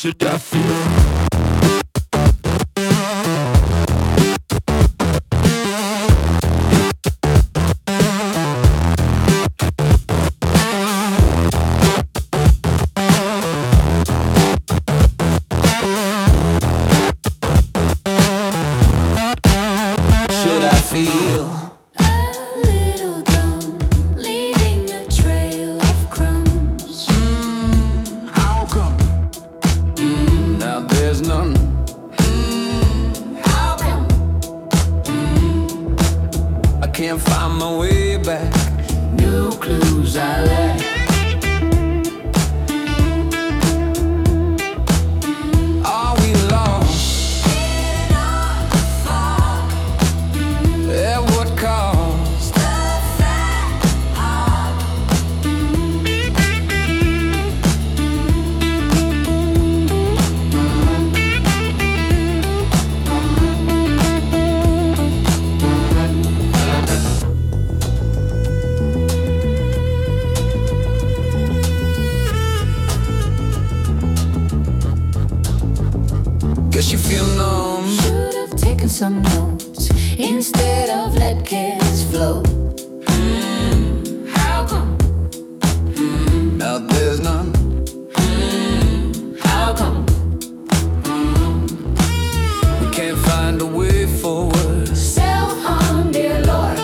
should I feel? Can't find my way back. No clues I lack. Are we lost? At what cost? Guess you feel numb. Should've taken some notes instead of let cares flow. How come? Now there's none. How come? We can't find a way forward. Self-harm, dear Lord.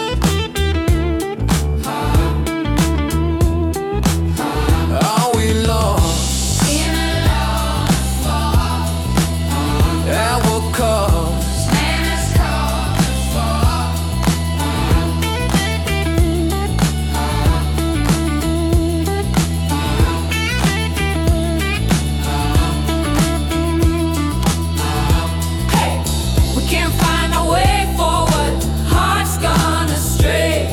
Are we lost? In a lost fall. At what cost? Man has called to fall. Hey, we can't find a way forward. Heart's gone astray.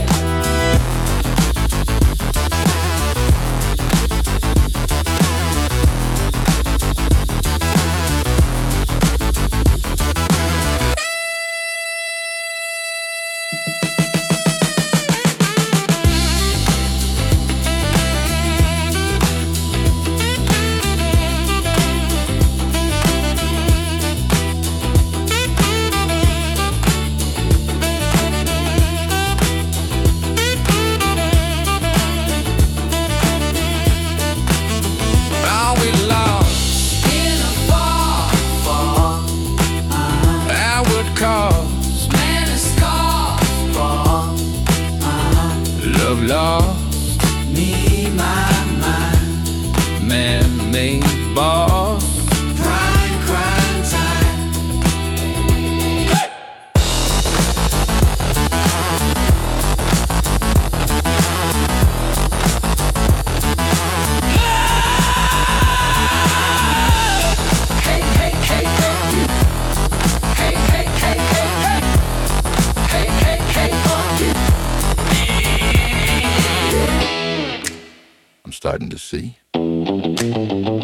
Are we lost? In a fall, At what cost? man has called. Love lost. Me, my mind. Man-made boss. Crying, crying time. Hey, hey, hey, hey. Hey, hey, hey, hey, hey. Hey, hey, hey, I'm starting to see.